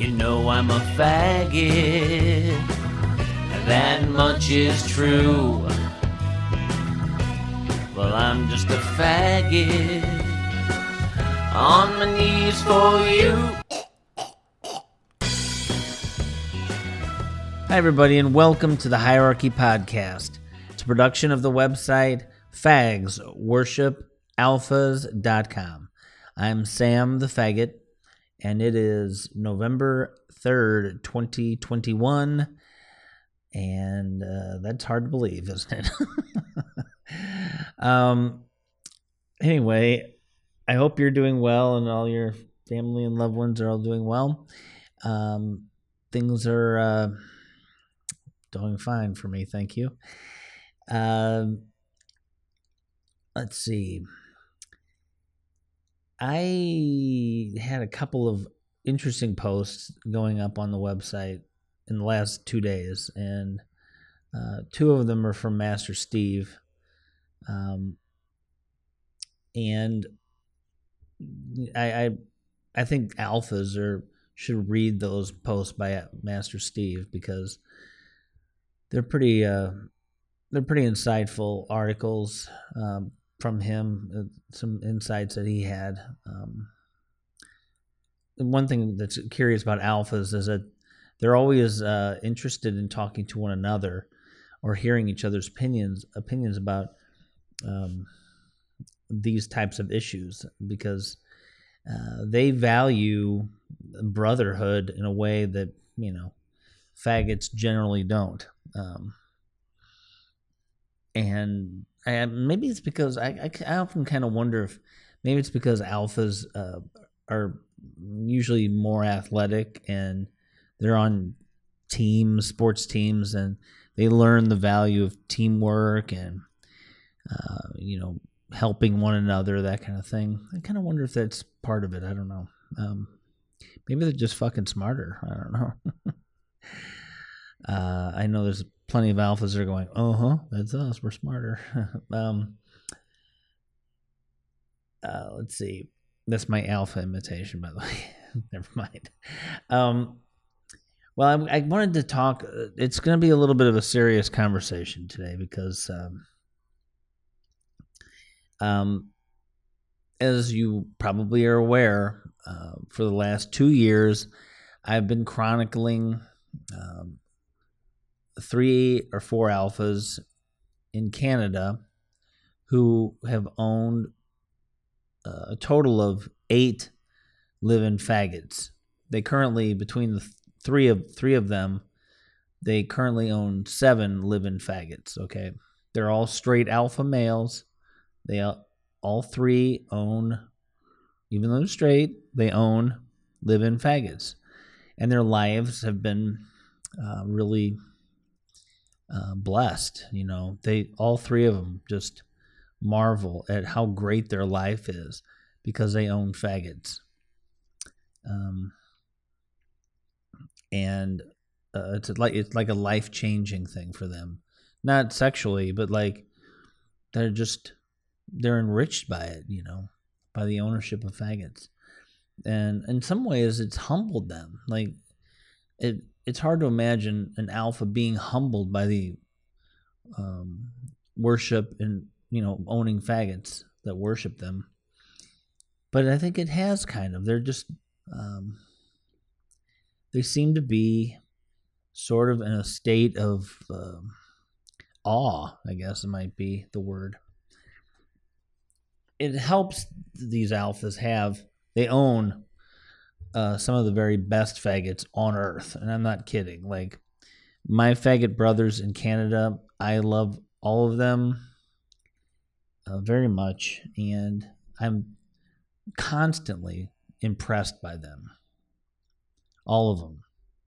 You know I'm a faggot, that much is true. Well, I'm just a faggot, on my knees for you. Hi, everybody, and welcome to the Hierarchy Podcast. It's a production of the website fagsworshipalphas.com. I'm Sam the Faggot, and it is November 3rd, 2021, and that's hard to believe, isn't it? Anyway, I hope you're doing well and all your family and loved ones are all doing well. Things are doing fine for me, thank you. Let's see. I had a couple of interesting posts going up on the website in the last 2 days, and two of them are from Master Steve. And I think alphas should read those posts by Master Steve because they're pretty insightful articles from him, some insights that he had. One thing that's curious about alphas is that they're always interested in talking to one another or hearing each other's opinions about these types of issues because they value brotherhood in a way that, faggots generally don't. And maybe it's because I often kind of wonder if maybe it's because alphas are usually more athletic and they're on sports teams, and they learn the value of teamwork and helping one another, that kind of thing. I kind of wonder if that's part of it. I don't know. Maybe they're just fucking smarter. I don't know. I know there's plenty of alphas that are going, that's us, we're smarter. Let's see. That's my alpha imitation, by the way. Never mind. Well, I wanted to talk. It's going to be a little bit of a serious conversation today because, as you probably are aware, for the last 2 years, I've been chronicling 3 or 4 alphas in Canada who have owned a total of 8 live-in faggots. They currently, between the three of them, they currently own 7 live-in faggots. Okay, they're all straight alpha males. They all 3 own, even though they're straight, they own live-in faggots, and their lives have been really blessed. They all 3 of them just marvel at how great their life is because they own faggots. And it's like a life-changing thing for them, not sexually, but like they're enriched by it, by the ownership of faggots. And in some ways it's humbled them. Like it's hard to imagine an alpha being humbled by the worship and owning faggots that worship them. But I think it has kind of. They're just they seem to be sort of in a state of awe, I guess it might be the word. It helps these alphas they own some of the very best faggots on earth, and I'm not kidding. Like my faggot brothers in Canada, I love all of them very much, and I'm constantly impressed by them. All of them,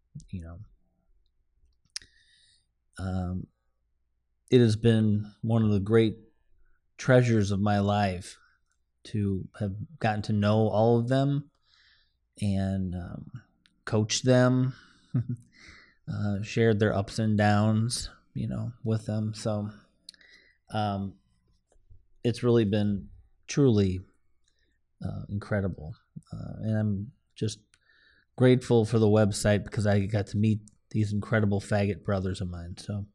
It has been one of the great treasures of my life to have gotten to know all of them and coach them, shared their ups and downs, with them. So it's really been truly incredible. And I'm just grateful for the website because I got to meet these incredible faggot brothers of mine. So,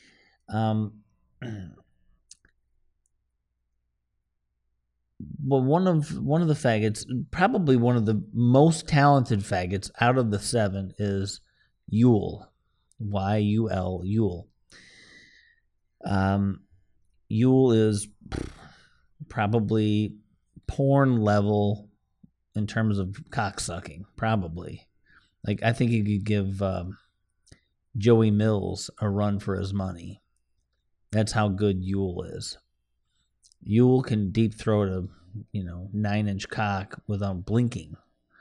well, one of the faggots, probably one of the most talented faggots out of the 7, is Yule, Y-U-L, Yule. Yule is probably porn level in terms of cocksucking, probably. Like, I think you could give Joey Mills a run for his money. That's how good Yule is. Yule can deep throat a 9-inch cock without blinking.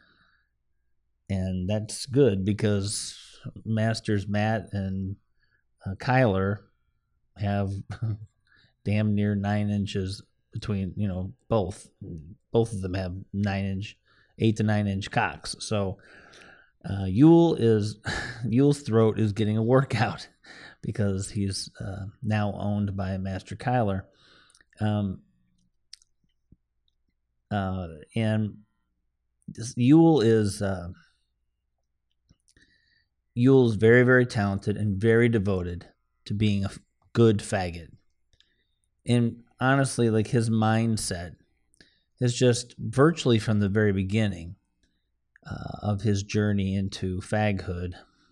And that's good because Masters Matt and Kyler have damn near 9 inches between, both. Both of them have 8 to 9 inch cocks. So Yule's throat is getting a workout because he's now owned by Master Kyler. And Yule's very, very talented and very devoted to being a good faggot. And honestly, like, his mindset is just virtually from the very beginning of his journey into faghood.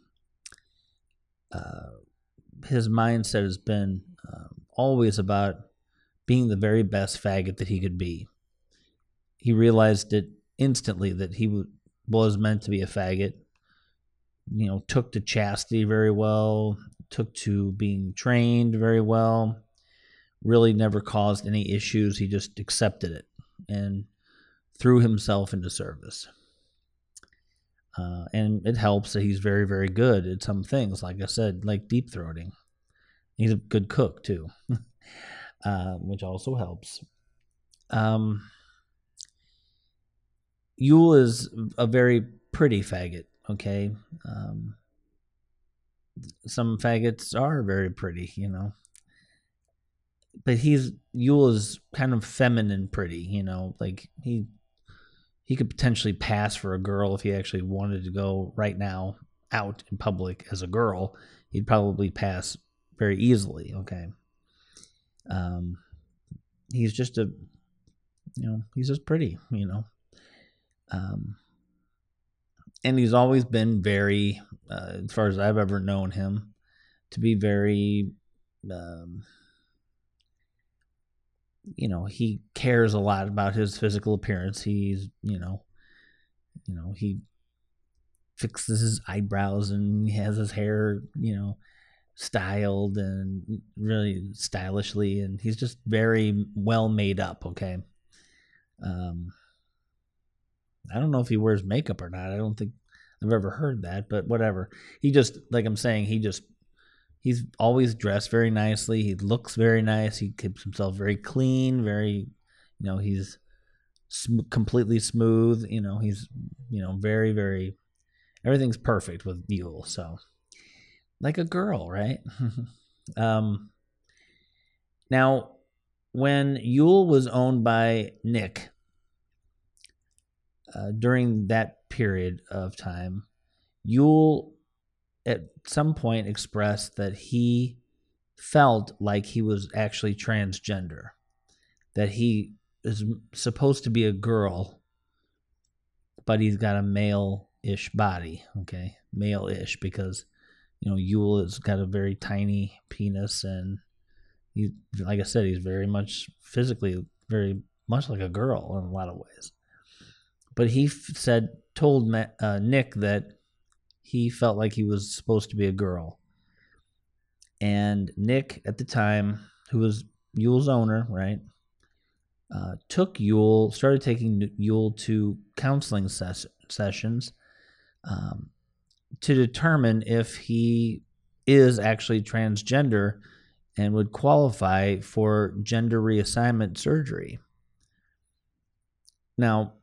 His mindset has been always about being the very best faggot that he could be. He realized it instantly that he was meant to be a faggot. Took to chastity very well, took to being trained very well, really never caused any issues. He just accepted it and threw himself into service. And it helps that he's very, very good at some things, like I said, like deep throating. He's a good cook, too, which also helps. Yule is a very pretty faggot, okay? Some faggots are very pretty, But Yule is kind of feminine pretty, like he could potentially pass for a girl if he actually wanted to go right now out in public as a girl. He'd probably pass very easily, okay? He's just he's just pretty, and he's always been very, as far as I've ever known him, to be very, he cares a lot about his physical appearance. He's, he fixes his eyebrows and he has his hair, styled and really stylishly, and he's just very well made up, okay? I don't know if he wears makeup or not. I don't think I've ever heard that, but whatever. He just, like I'm saying, he's always dressed very nicely. He looks very nice. He keeps himself very clean, very, he's completely smooth. He's, very, very, everything's perfect with Yule. So, like a girl, right? Now, when Yule was owned by Nick, during that period of time, Yule at some point expressed that he felt like he was actually transgender, that he is supposed to be a girl, but he's got a male-ish body, okay? Male-ish, because, Yule has got a very tiny penis, and he, like I said, he's very much physically very much like a girl in a lot of ways. But he told Nick that he felt like he was supposed to be a girl. And Nick, at the time, who was Yule's owner, right, started taking Yule to counseling sessions to determine if he is actually transgender and would qualify for gender reassignment surgery. Now,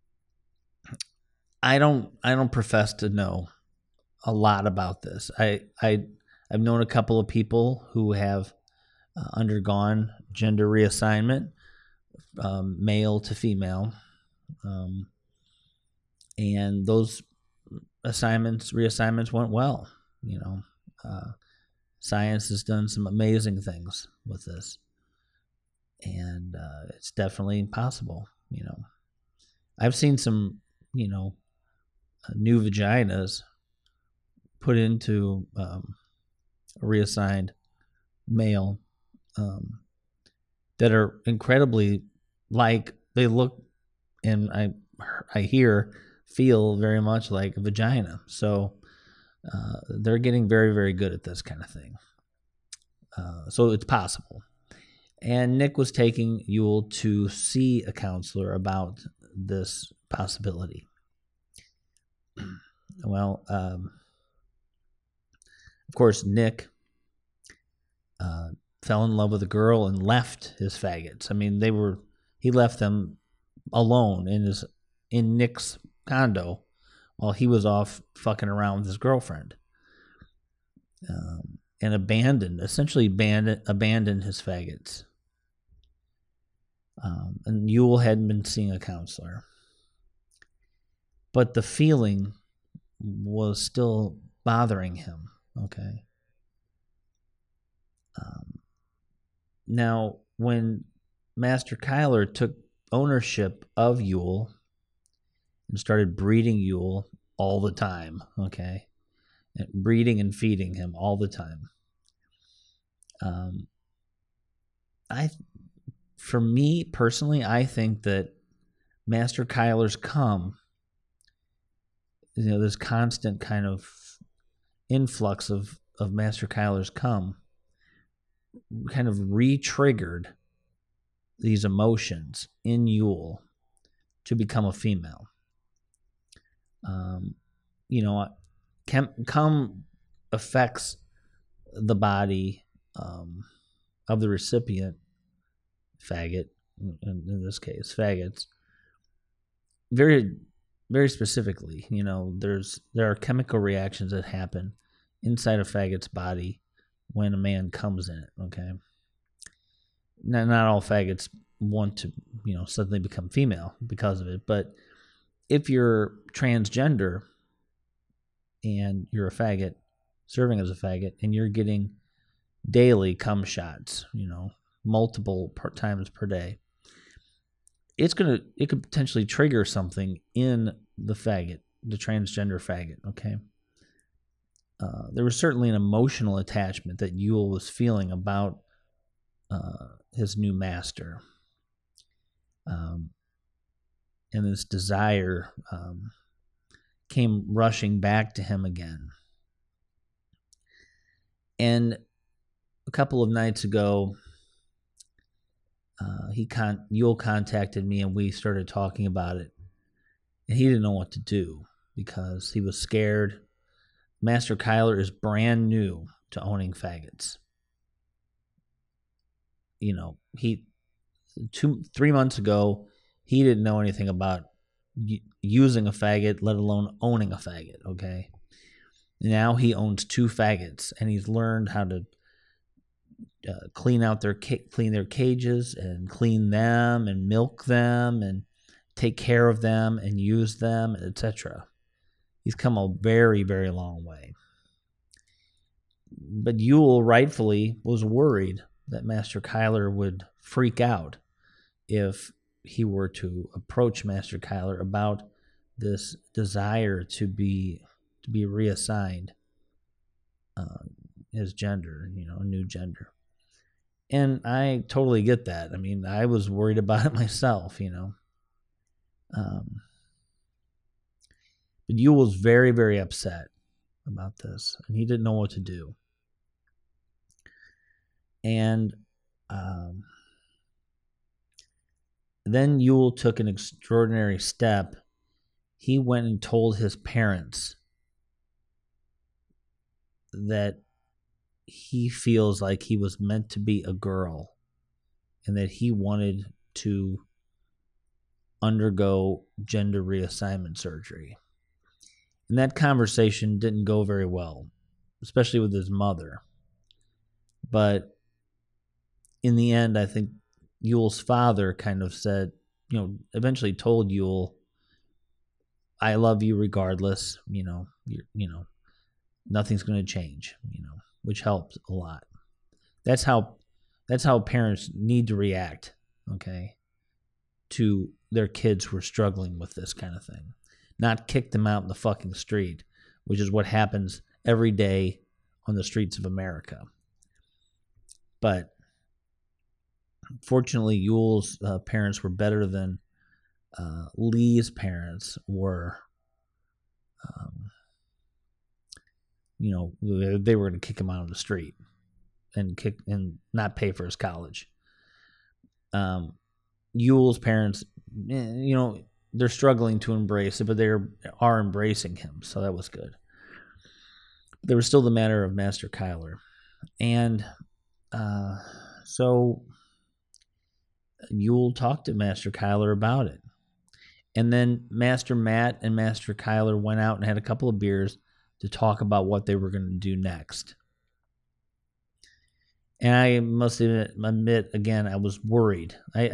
I don't profess to know a lot about this. I've known a couple of people who have undergone gender reassignment, male to female, and those reassignments went well. Science has done some amazing things with this, and it's definitely possible. I've seen some, new vaginas put into a reassigned male that are incredibly they look, and I feel very much like a vagina. So they're getting very, very good at this kind of thing. So it's possible. And Nick was taking Yul to see a counselor about this possibility. Well, of course, Nick fell in love with a girl and left his faggots. I mean, he left them alone in Nick's condo while he was off fucking around with his girlfriend, and essentially abandoned his faggots. And Yul hadn't been seeing a counselor, but the feeling was still bothering him. Okay. Now, when Master Kyler took ownership of Yul and started breeding Yul all the time, okay, and breeding and feeding him all the time, for me personally, I think that Master Kyler's cum, this constant kind of influx of Master Kyler's cum, kind of re-triggered these emotions in Yul to become a female. Cum affects the body of the recipient, faggot, in this case, faggots, very, very specifically. There are chemical reactions that happen inside a faggot's body when a man comes in it, okay? Not all faggots want to, suddenly become female because of it, but if you're transgender and you're a faggot, serving as a faggot, and you're getting daily cum shots, multiple times per day, it could potentially trigger something in the faggot, the transgender faggot, okay? There was certainly an emotional attachment that Yul was feeling about his new master. And this desire came rushing back to him again. And a couple of nights ago, Yul contacted me and we started talking about it. And he didn't know what to do because he was scared. Master Kyler is brand new to owning faggots. 3 months ago, he didn't know anything about using a faggot, let alone owning a faggot, okay? Now he owns 2 faggots, and he's learned how to clean their cages and clean them and milk them and take care of them and use them, etc. He's come a very, very long way. But Yul rightfully was worried that Master Kyler would freak out if he were to approach Master Kyler about this desire to be reassigned his gender, a new gender. And I totally get that. I mean, I was worried about it myself, But Yul was very, very upset about this, and he didn't know what to do. And then Yul took an extraordinary step. He went and told his parents that he feels like he was meant to be a girl and that he wanted to undergo gender reassignment surgery. And that conversation didn't go very well, especially with his mother. But in the end, I think Yul's father kind of said, eventually told Yul, I love you regardless. Nothing's going to change. Which helps a lot. That's how parents need to react. Okay, to their kids who are struggling with this kind of thing, not kick them out in the fucking street, which is what happens every day on the streets of America. But fortunately, Yule's parents were better than Lee's parents were. They were going to kick him out on the street and not pay for his college. Yule's parents, they're struggling to embrace it, but they are embracing him, so that was good. There was still the matter of Master Kyler. And so Yule talked to Master Kyler about it. And then Master Matt and Master Kyler went out and had a couple of beers to talk about what they were going to do next. And I must admit, again, I was worried.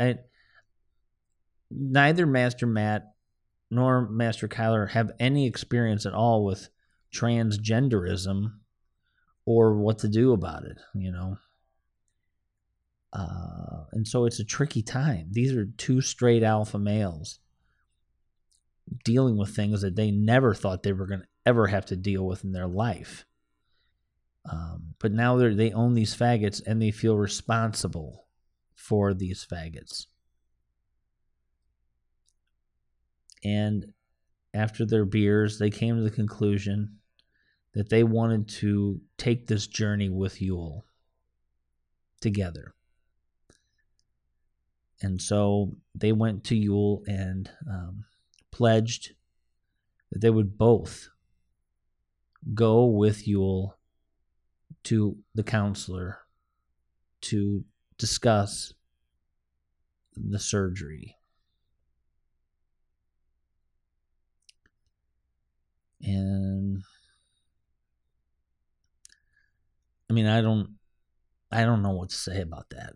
Neither Master Matt nor Master Kyler have any experience at all with transgenderism or what to do about it, and so it's a tricky time. These are two straight alpha males dealing with things that they never thought they were going to ever have to deal with in their life. But now they own these faggots and they feel responsible for these faggots. And after their beers, they came to the conclusion that they wanted to take this journey with Yule together. And so they went to Yule and pledged that they would both go with Yule to the counselor to discuss the surgery. And I don't know what to say about that.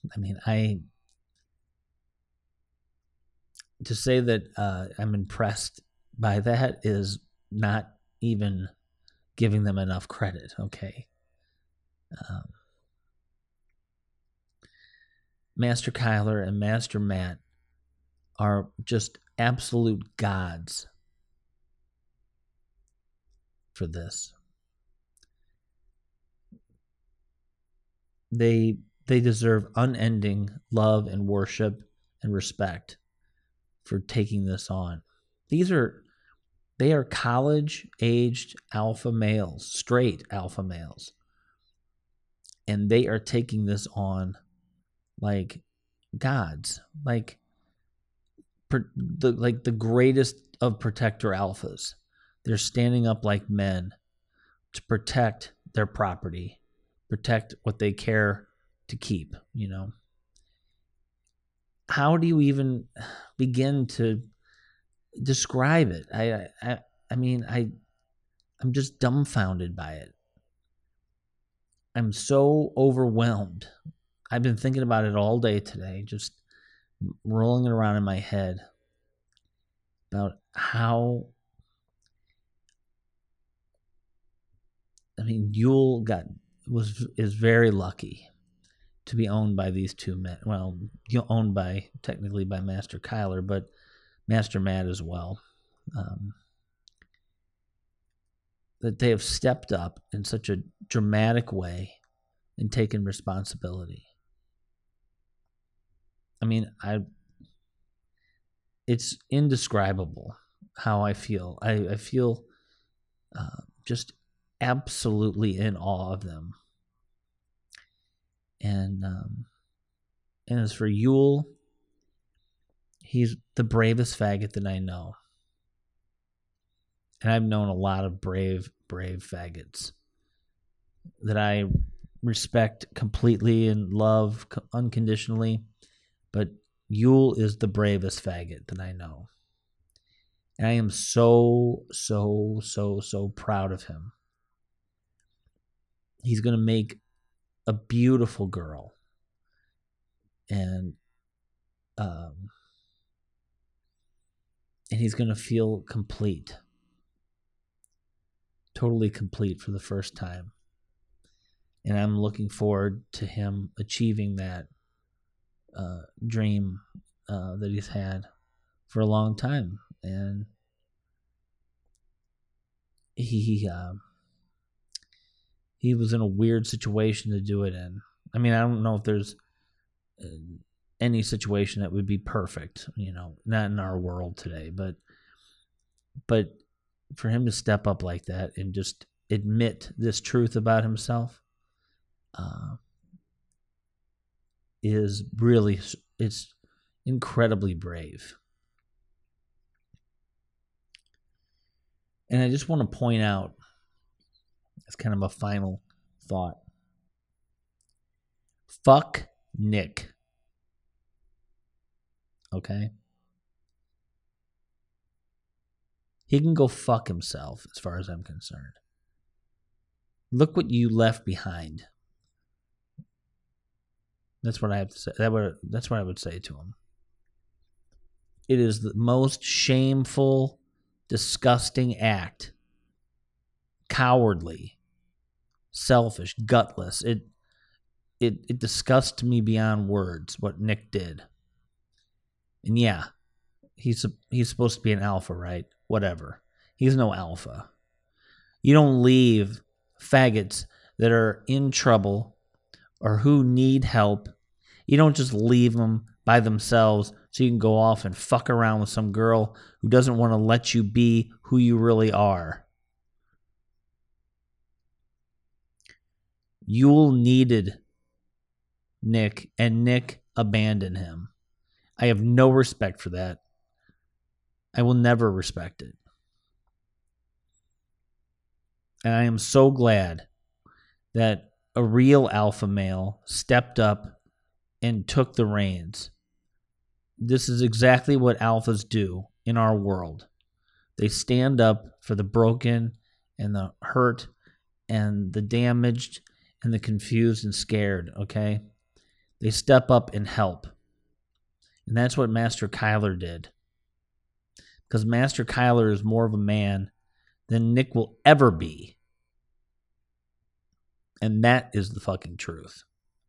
To say that I'm impressed by that is not even giving them enough credit, okay? Master Kyler and Master Matt are just absolute gods for this. They deserve unending love and worship and respect for taking this on. They are college-aged alpha males, straight alpha males. And they are taking this on like gods, like the greatest of protector alphas. They're standing up like men to protect their property, protect what they care to keep, How do you even begin to describe it? I'm just dumbfounded by it. I'm so overwhelmed. I've been thinking about it all day today, just rolling it around in my head about how Yule is very lucky to be owned by these two men. Well, owned technically by Master Kyler, but Master Matt as well. That they have stepped up in such a dramatic way and taken responsibility. It's indescribable how I feel. I feel just absolutely in awe of them. And as for Yule, he's the bravest faggot that I know. And I've known a lot of brave faggots that I respect completely and love unconditionally. But Yule is the bravest faggot that I know. And I am so, so, so, so proud of him. He's going to make a beautiful girl. And And he's going to feel complete. Totally complete for the first time. And I'm looking forward to him achieving that dream that he's had for a long time. And he was in a weird situation to do it in. I mean, I don't know if there's any situation that would be perfect, not in our world today, but for him to step up like that and just admit this truth about himself it's incredibly brave. And I just want to point out, as kind of a final thought, fuck Nick. Okay? He can go fuck himself as far as I'm concerned. Look what you left behind. That's what I have to say. That's what I would say to him. It is the most shameful, disgusting act. Cowardly, selfish, gutless. It disgusts me beyond words what Nick did. And yeah, he's supposed to be an alpha, right? Whatever. He's no alpha. You don't leave faggots that are in trouble or who need help. You don't just leave them by themselves so you can go off and fuck around with some girl who doesn't want to let you be who you really are. Yule needed Nick, and Nick abandoned him. I have no respect for that. I will never respect it. And I am so glad that a real alpha male stepped up and took the reins. This is exactly what alphas do in our world. They stand up for the broken and the hurt and the damaged and the confused and scared, okay? They step up and help. And that's what Master Kyler did. Because Master Kyler is more of a man than Nick will ever be. And that is the fucking truth.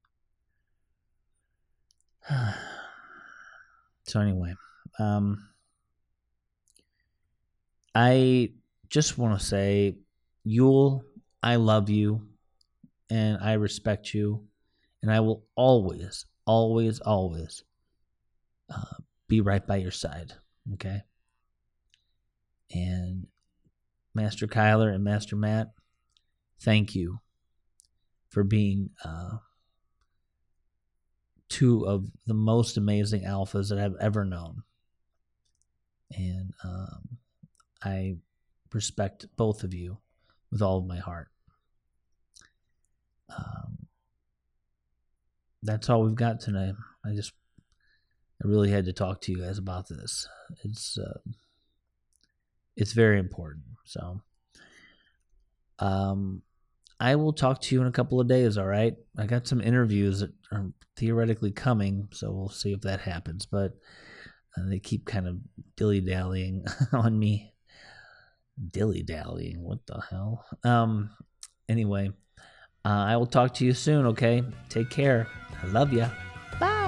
So anyway, I just want to say, Yule, I love you and I respect you, and I will always, always, always be right by your side, okay? And Master Kyler and Master Matt, thank you for being two of the most amazing alphas that I've ever known. And I respect both of you with all of my heart. That's all we've got tonight. I really had to talk to you guys about this. It's very important. So, I will talk to you in a couple of days, all right? I got some interviews that are theoretically coming, so we'll see if that happens. But they keep kind of dilly-dallying on me. Dilly-dallying? What the hell? Anyway, I will talk to you soon, okay? Take care. I love ya. Bye.